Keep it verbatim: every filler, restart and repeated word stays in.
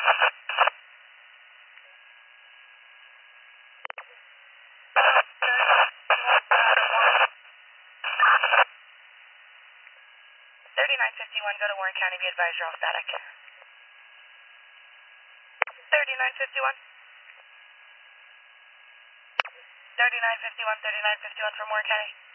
thirty-nine fifty-one, go to Warren County, be advised you're all static. thirty-nine fifty-one. thirty-nine fifty-one, thirty-nine fifty-one from Warren County.